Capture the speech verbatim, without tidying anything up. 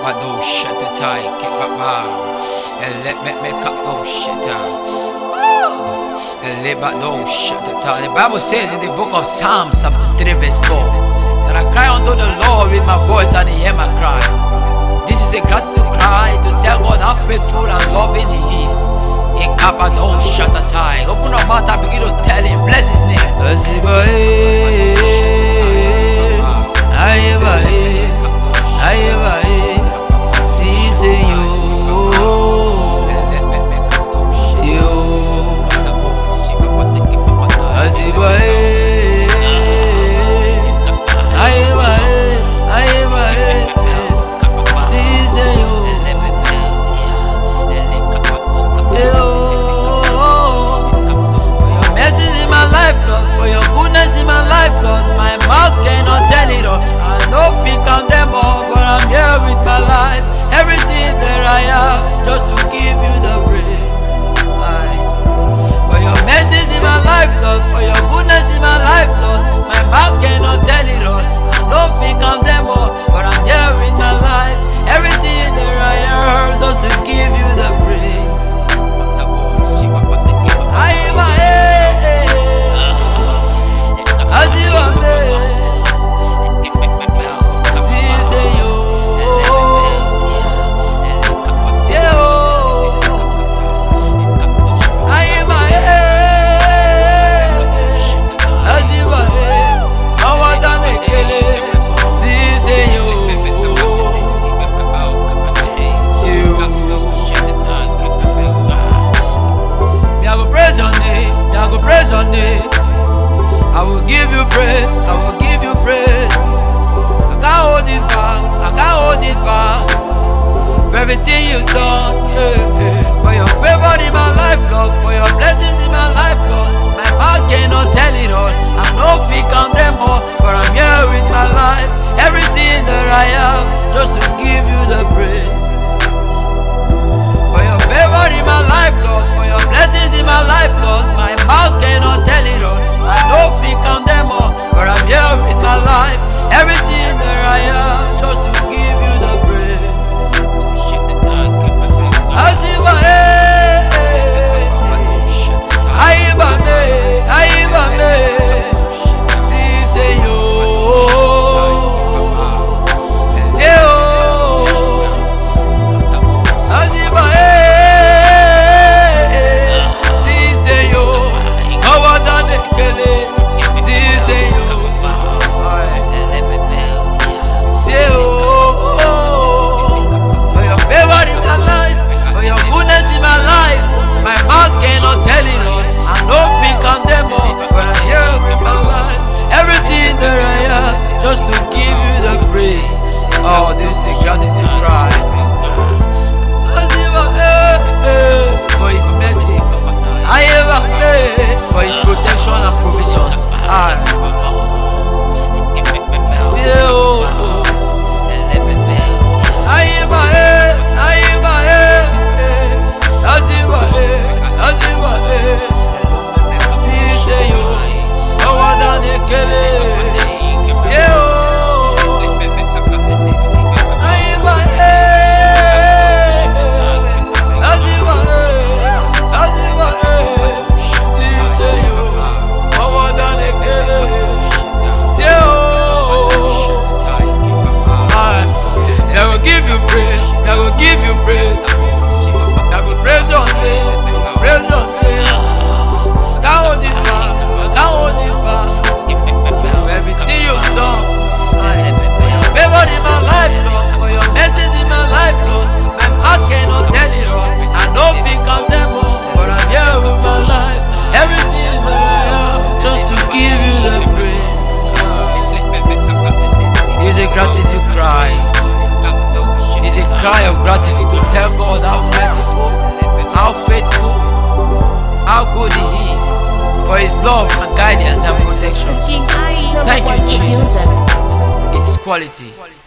but don't shut the tie, get back bar. And let me make up those shit and let back don't shut the tie. The Bible says in the book of Psalms chapter three verse four that I cry unto the Lord with my voice and he hear my cry. This is a gratitude cry to tell God how faithful and loving he is. In Kappa don't shut the tie. Open your mouth and begin to tell him, bless his name. I will give you praise, I will give you praise. I can't hold it back, I can't hold it back. For everything you've done, yeah, yeah. For your favor in my life, Lord. For your blessings in my life, Lord. My mouth cannot tell it all. I know if we count them all, but I'm here with my life. Everything that I have, just to give you the praise. For your favor in my life, Lord. For your blessings in my life, Lord. My mouth cannot tell it all. I know if we count them all, but I'm here with my life. Everything that I have, just to give you the praise. Aziba eh, Aiba me, Aiba me, si se yo, Teo. Aziba eh, si se yo, Awada nekele, si se yo. Cannot tell it all. I don't think I'm them all, but I'm here with my life. Everything that I have, just to give you the praise. Oh, this is a gratitude cry. For his mercy, I ever pay for his protection and provisions. I gratitude cry. It's a cry of gratitude to tell God how merciful, how faithful, how good he is, for his love and guidance and protection. Thank you, Jesus. It's quality.